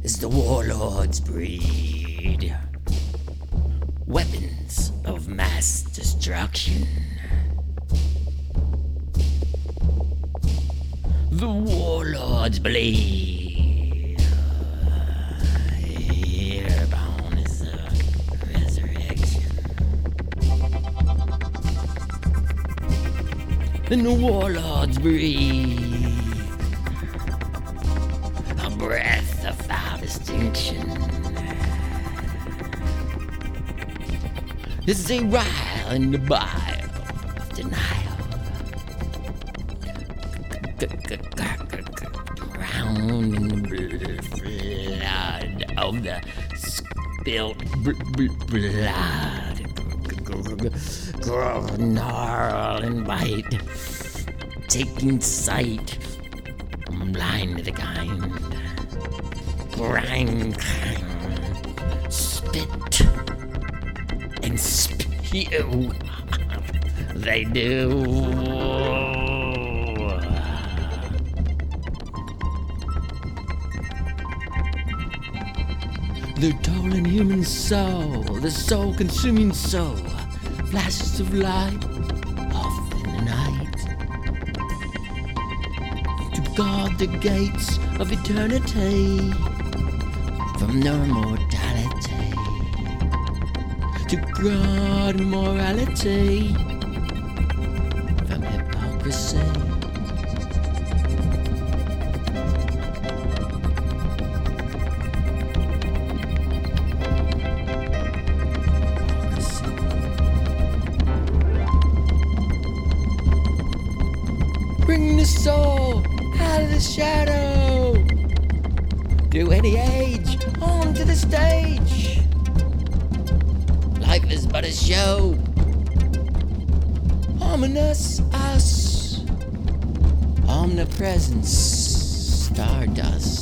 as the warlords breed weapons of mass destruction. The warlords bleed. Airborne is the resurrection. And the warlords breathe a breath of foul distinction. As they rile in the bile of denial. Drown in the blood of the spilt blood. Gnarl and bite, taking sight. I'm blind to the kind. Grind, spit, and spew. They do. The dull human soul, the soul-consuming soul, flashes of light off in the night to guard the gates of eternity from their mortality, to guard morality from hypocrisy. Bring the soul out of the shadow, through any age, onto the stage. Life is but a show, ominous us, omnipresence, stardust.